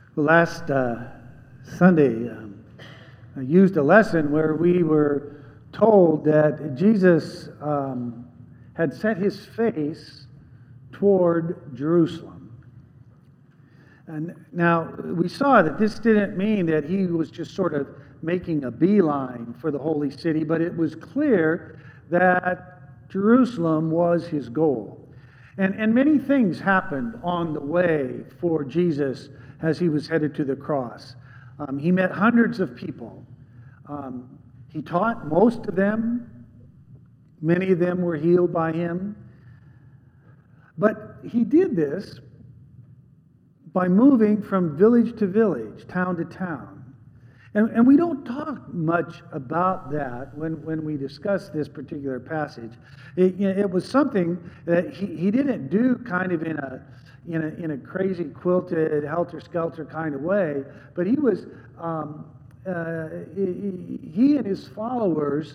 Well, last Sunday, I used a lesson where we were told that Jesus had set his face toward Jerusalem. And now, we saw that this didn't mean that he was just sort of making a beeline for the holy city, but it was clear that Jerusalem was his goal. And many things happened on the way for Jesus as he was headed to the cross. He met hundreds of people. He taught most of them. Many of them were healed by him. But he did this by moving from village to village, town to town. And we don't talk much about that when we discuss this particular passage. It was something that he didn't do kind of in a crazy quilted helter-skelter kind of way, but he was he and his followers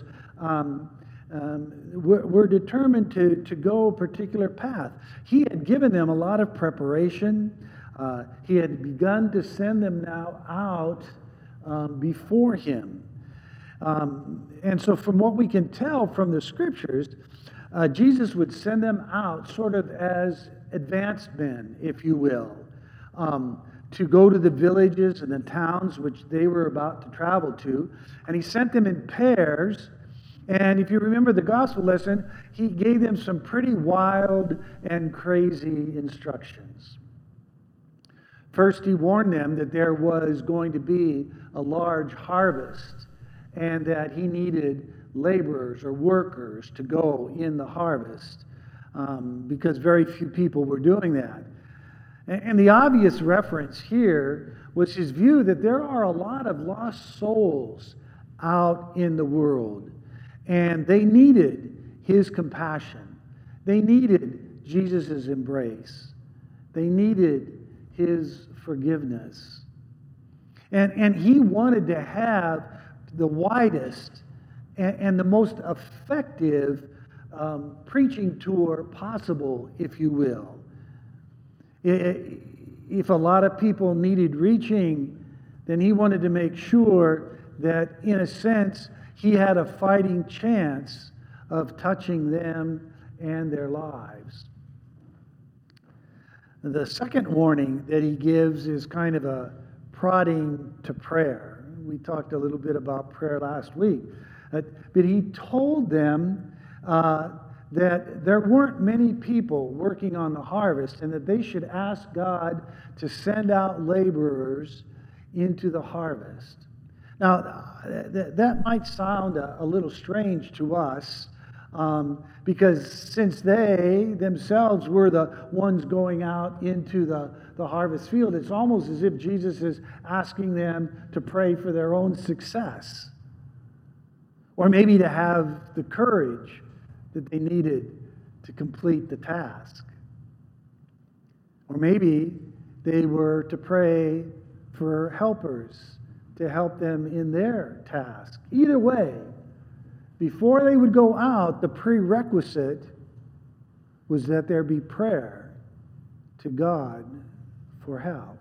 were determined to go a particular path. He had given them a lot of preparation. He had begun to send them now out before him. And so from what we can tell from the scriptures, Jesus would send them out sort of as advanced men, if you will, to go to the villages and the towns which they were about to travel to. And he sent them in pairs. And if you remember the gospel lesson, he gave them some pretty wild and crazy instructions. First, he warned them that there was going to be a large harvest and that he needed laborers or workers to go in the harvest because very few people were doing that. And the obvious reference here was his view that there are a lot of lost souls out in the world, and they needed his compassion. They needed Jesus' embrace. They needed his forgiveness. And he wanted to have the widest and the most effective preaching tour possible, if you will. If a lot of people needed reaching, then he wanted to make sure that, in a sense, he had a fighting chance of touching them and their lives. The second warning that he gives is kind of a prodding to prayer. We talked a little bit about prayer last week. But he told them that there weren't many people working on the harvest and that they should ask God to send out laborers into the harvest. Now, that might sound a little strange to us, because since they themselves were the ones going out into the harvest field, it's almost as if Jesus is asking them to pray for their own success, or maybe to have the courage that they needed to complete the task. Or maybe they were to pray for helpers to help them in their task. Either way, before they would go out, the prerequisite was that there be prayer to God for help.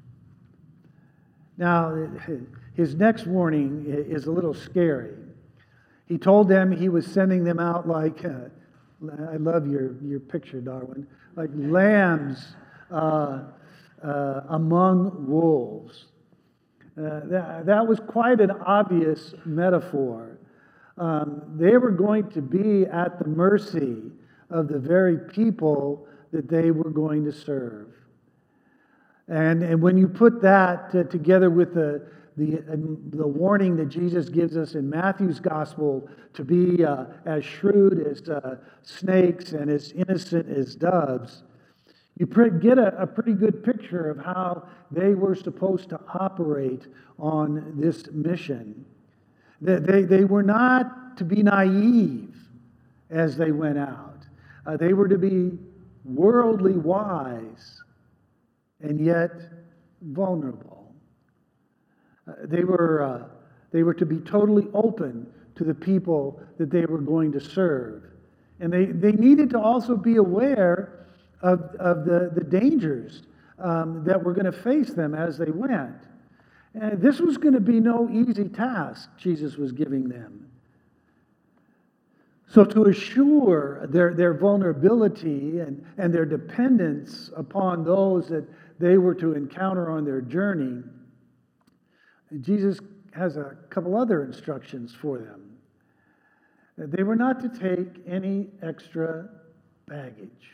Now, his next warning is a little scary. He told them he was sending them out like, I love your picture, Darwin, like lambs among wolves. That was quite an obvious metaphor. They were going to be at the mercy of the very people that they were going to serve. And when you put that together with the warning that Jesus gives us in Matthew's gospel to be as shrewd as snakes and as innocent as doves, you get a pretty good picture of how they were supposed to operate on this mission. They were not to be naive as they went out. They were to be worldly wise and yet vulnerable. They were to be totally open to the people that they were going to serve. And they needed to also be aware of the dangers that were going to face them as they went. And this was going to be no easy task Jesus was giving them. So to assure their vulnerability and their dependence upon those that they were to encounter on their journey, Jesus has a couple other instructions for them. They were not to take any extra baggage.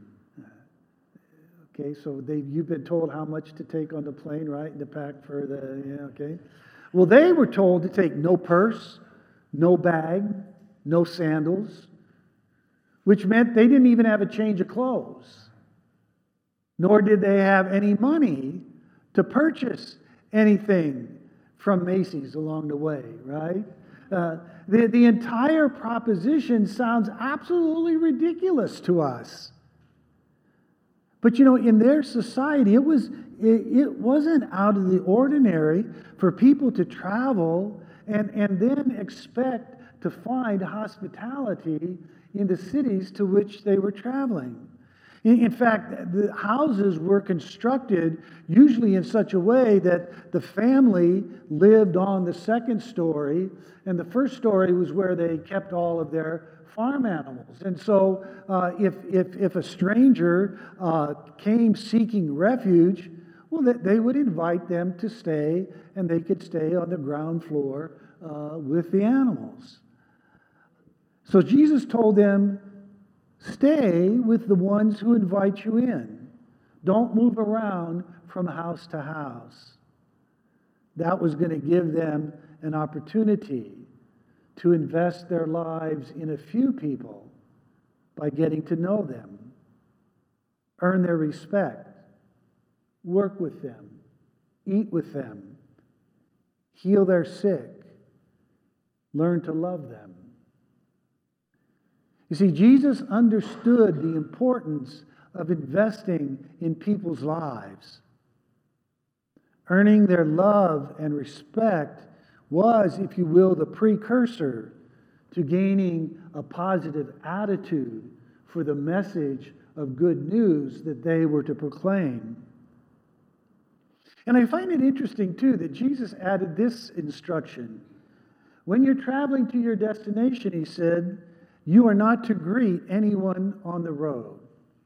Okay, so you've been told how much to take on the plane, right? To pack for okay. Well, they were told to take no purse, no bag, no sandals, which meant they didn't even have a change of clothes, nor did they have any money to purchase anything from Macy's along the way, right? The entire proposition sounds absolutely ridiculous to us. But in their society, it wasn't out of the ordinary for people to travel and then expect to find hospitality in the cities to which they were traveling. In fact, the houses were constructed usually in such a way that the family lived on the second story, and the first story was where they kept all of their farm animals. And so if a stranger came seeking refuge, well, they would invite them to stay, and they could stay on the ground floor with the animals. So Jesus told them, stay with the ones who invite you in. Don't move around from house to house. That was going to give them an opportunity to invest their lives in a few people by getting to know them, earn their respect, work with them, eat with them, heal their sick, learn to love them. You see, Jesus understood the importance of investing in people's lives. Earning their love and respect was, if you will, the precursor to gaining a positive attitude for the message of good news that they were to proclaim. And I find it interesting, too, that Jesus added this instruction. When you're traveling to your destination, he said, you are not to greet anyone on the road.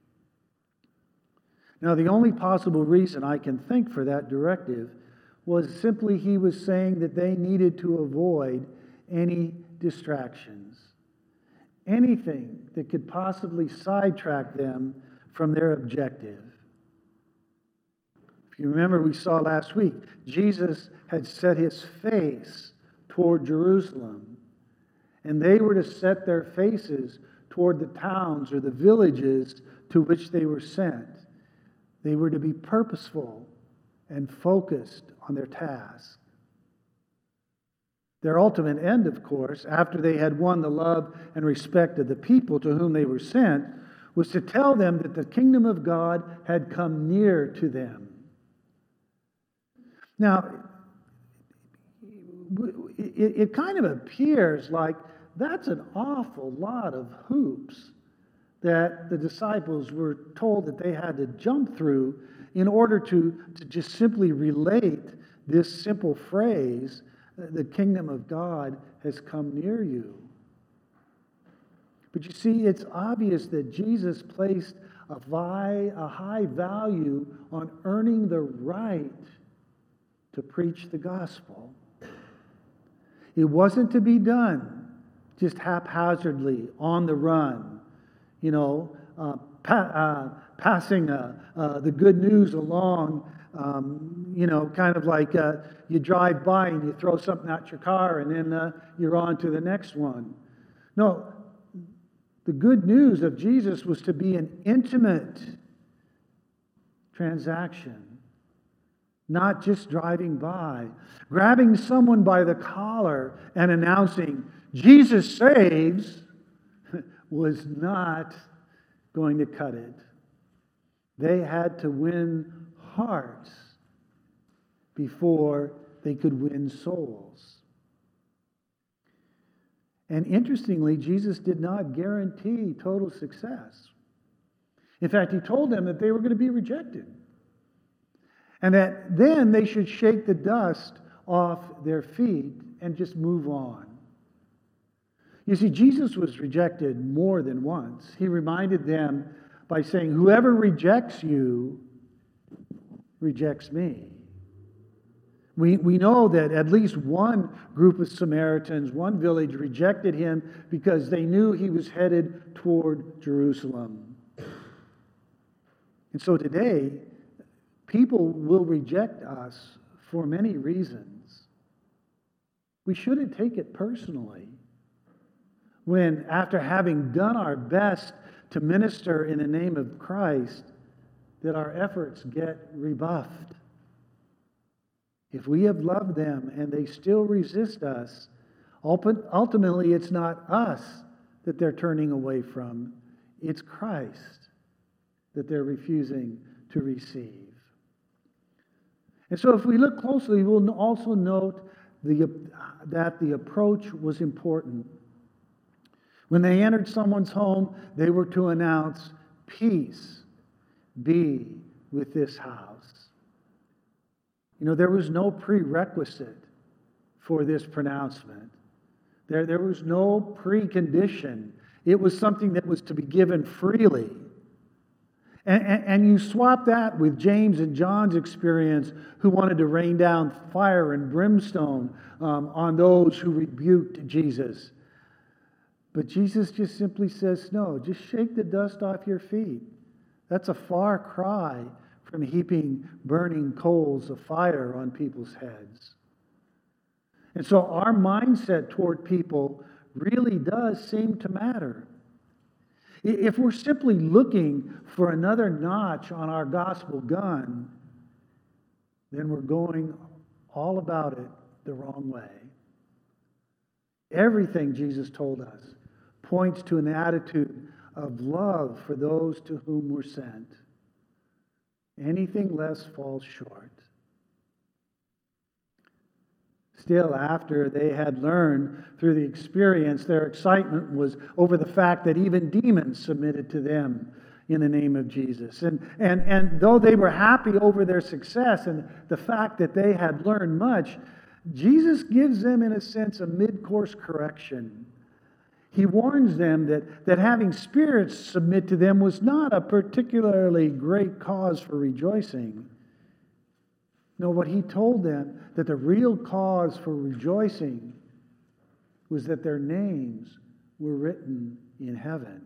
Now, the only possible reason I can think for that directive was simply he was saying that they needed to avoid any distractions, anything that could possibly sidetrack them from their objective. If you remember, we saw last week, Jesus had set his face toward Jerusalem. And they were to set their faces toward the towns or the villages to which they were sent. They were to be purposeful and focused on their task. Their ultimate end, of course, after they had won the love and respect of the people to whom they were sent, was to tell them that the kingdom of God had come near to them. Now, it kind of appears like that's an awful lot of hoops that the disciples were told that they had to jump through in order to just simply relate this simple phrase, the kingdom of God has come near you. But you see, it's obvious that Jesus placed a high value on earning the right to preach the gospel. It wasn't to be done just haphazardly, on the run, passing the good news along, kind of like you drive by and you throw something out your car and then you're on to the next one. No, the good news of Jesus was to be an intimate transaction, not just driving by, grabbing someone by the collar and announcing, Jesus saves, was not going to cut it. They had to win hearts before they could win souls. And interestingly, Jesus did not guarantee total success. In fact, he told them that they were going to be rejected. And that then they should shake the dust off their feet and just move on. You see, Jesus was rejected more than once. He reminded them by saying, whoever rejects you rejects me. We know that at least one group of Samaritans, one village, rejected him because they knew he was headed toward Jerusalem. And so today, people will reject us for many reasons. We shouldn't take it personally when, after having done our best to minister in the name of Christ, that our efforts get rebuffed. If we have loved them and they still resist us, ultimately it's not us that they're turning away from. It's Christ that they're refusing to receive. And so if we look closely, we'll also note that the approach was important. When they entered someone's home, they were to announce, "Peace be with this house." You know, there was no prerequisite for this pronouncement. There was no precondition. It was something that was to be given freely. And you swap that with James and John's experience, who wanted to rain down fire and brimstone on those who rebuked Jesus. But Jesus just simply says, no, just shake the dust off your feet. That's a far cry from heaping burning coals of fire on people's heads. And so our mindset toward people really does seem to matter. If we're simply looking for another notch on our gospel gun, then we're going all about it the wrong way. Everything Jesus told us points to an attitude of love for those to whom we're sent. Anything less falls short. Still, after they had learned through the experience, their excitement was over the fact that even demons submitted to them in the name of Jesus. And though they were happy over their success and the fact that they had learned much, Jesus gives them, in a sense, a mid-course correction. He warns them that having spirits submit to them was not a particularly great cause for rejoicing. No, what he told them, that the real cause for rejoicing was that their names were written in heaven.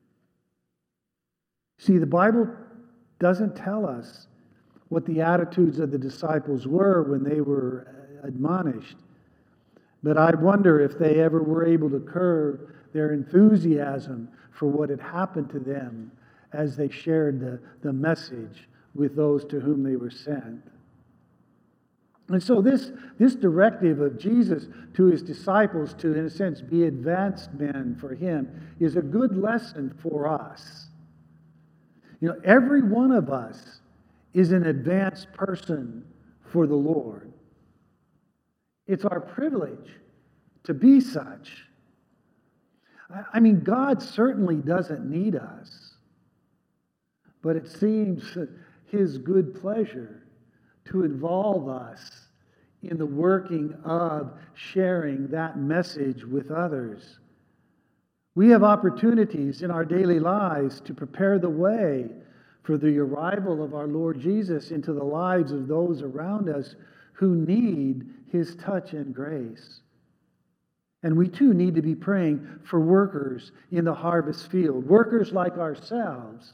See, the Bible doesn't tell us what the attitudes of the disciples were when they were admonished. But I wonder if they ever were able to curb their enthusiasm for what had happened to them as they shared the message with those to whom they were sent. And so this directive of Jesus to his disciples to, in a sense, be advanced men for him is a good lesson for us. You know, every one of us is an advanced person for the Lord. It's our privilege to be such. I mean, God certainly doesn't need us, but it seems his good pleasure to involve us in the working of sharing that message with others. We have opportunities in our daily lives to prepare the way for the arrival of our Lord Jesus into the lives of those around us who need his touch and grace. And we too need to be praying for workers in the harvest field, workers like ourselves.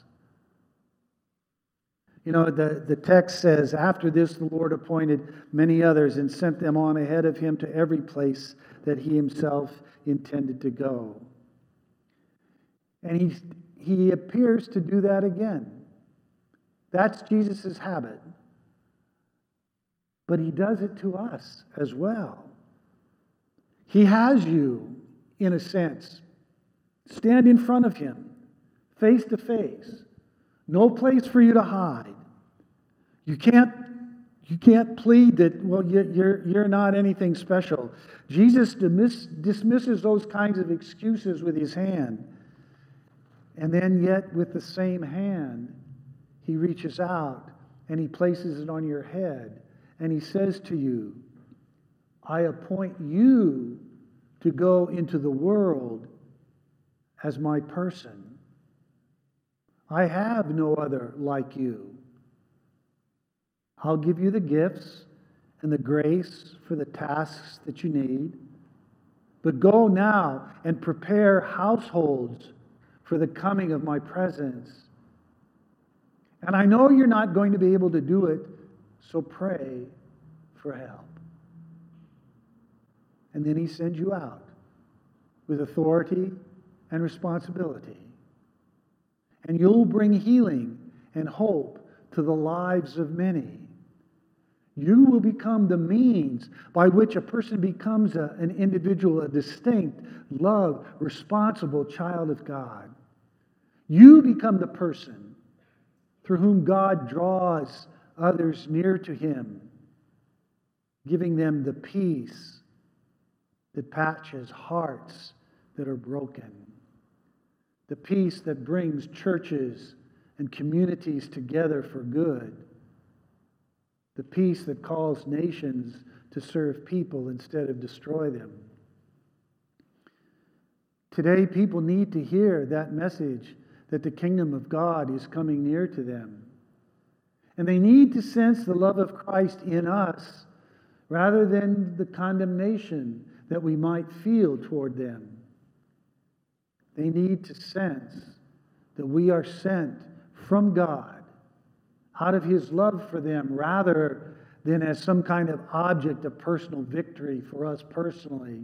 You know, the text says, after this the Lord appointed many others and sent them on ahead of him to every place that he himself intended to go. And he appears to do that again. That's Jesus' habit. But he does it to us as well. He has you, in a sense, stand in front of him, face to face. No place for you to hide. You can't plead that, well, you're not anything special. Jesus dismisses those kinds of excuses with his hand. And then yet with the same hand, he reaches out and he places it on your head, and he says to you, I appoint you to go into the world as my person. I have no other like you. I'll give you the gifts and the grace for the tasks that you need. But go now and prepare households for the coming of my presence. And I know you're not going to be able to do it, so pray for help. And then he sends you out with authority and responsibility. And you'll bring healing and hope to the lives of many. You will become the means by which a person becomes an individual, a distinct, loved, responsible child of God. You become the person through whom God draws others near to him, giving them the peace that patches hearts that are broken, the peace that brings churches and communities together for good, the peace that calls nations to serve people instead of destroy them. Today, people need to hear that message that the kingdom of God is coming near to them. And they need to sense the love of Christ in us rather than the condemnation that we might feel toward them. They need to sense that we are sent from God out of his love for them rather than as some kind of object of personal victory for us personally.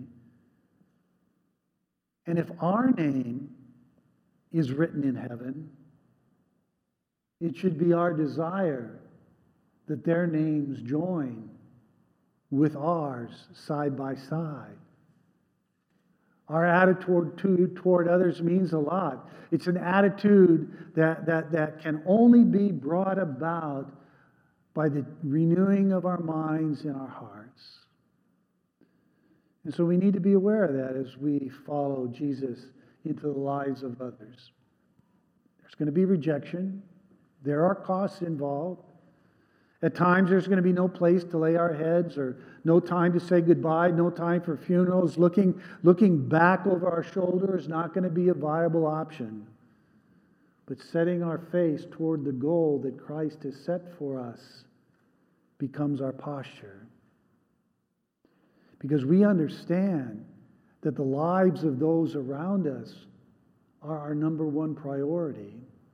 And if our name is written in heaven, it should be our desire that their names join with ours side by side. Our attitude toward others means a lot. It's an attitude that can only be brought about by the renewing of our minds and our hearts. And so we need to be aware of that as we follow Jesus into the lives of others. There's going to be rejection. There are costs involved. At times there's going to be no place to lay our heads or no time to say goodbye, no time for funerals. Looking back over our shoulder is not going to be a viable option. But setting our face toward the goal that Christ has set for us becomes our posture. Because we understand that the lives of those around us are our number one priority.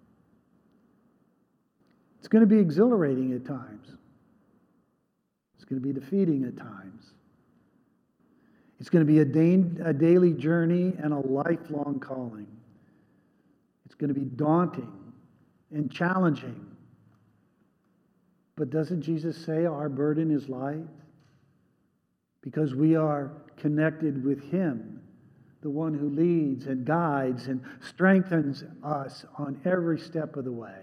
It's going to be exhilarating at times. It's going to be defeating at times. It's going to be a daily journey and a lifelong calling. It's going to be daunting and challenging. But doesn't Jesus say our burden is light? Because we are connected with him, the one who leads and guides and strengthens us on every step of the way.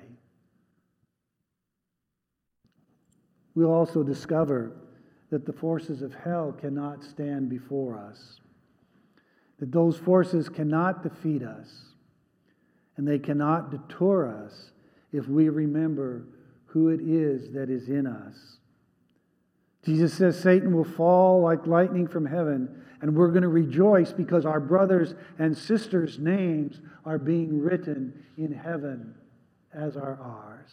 We'll also discover that the forces of hell cannot stand before us, that those forces cannot defeat us, and they cannot deter us if we remember who it is that is in us. Jesus says Satan will fall like lightning from heaven, and we're going to rejoice because our brothers and sisters' names are being written in heaven as are ours.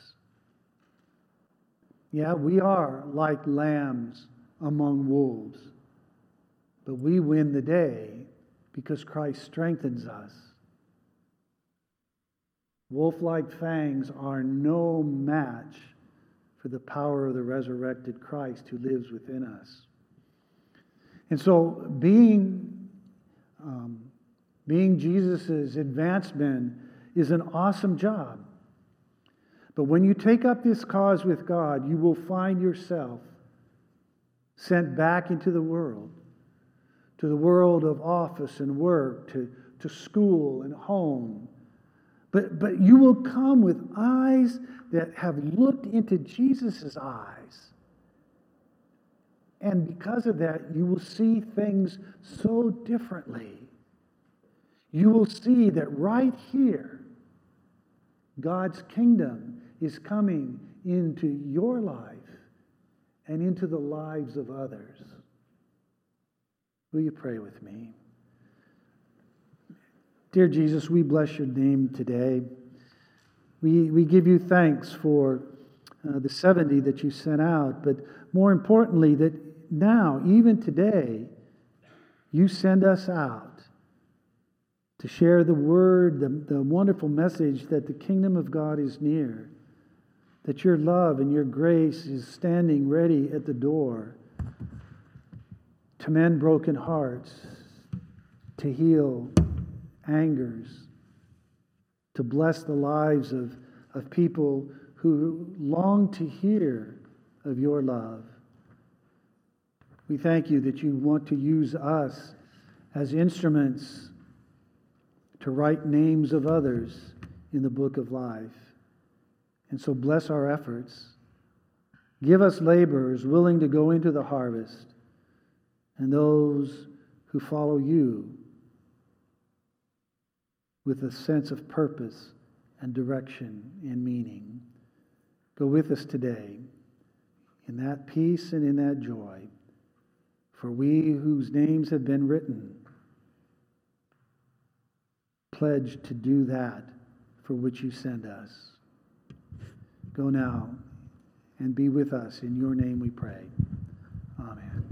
Yeah, we are like lambs among wolves, but we win the day because Christ strengthens us. Wolf-like fangs are no match for the power of the resurrected Christ who lives within us. And so being Jesus' advancement is an awesome job. But when you take up this cause with God, you will find yourself sent back into the world, to the world of office and work, to school and home. But you will come with eyes that have looked into Jesus' eyes. And because of that, you will see things so differently. You will see that right here, God's kingdom is coming into your life and into the lives of others. Will you pray with me? Dear Jesus, we bless your name today. We give you thanks for the 70 that you sent out, but more importantly, that now, even today, you send us out to share the word, the wonderful message that the kingdom of God is near, that your love and your grace is standing ready at the door to mend broken hearts, to heal angers, to bless the lives of people who long to hear of your love. We thank you that you want to use us as instruments to write names of others in the book of life. And so bless our efforts. Give us laborers willing to go into the harvest, and those who follow you with a sense of purpose and direction and meaning. Go with us today in that peace and in that joy. For we whose names have been written pledge to do that for which you send us. Go now and be with us. In your name we pray. Amen.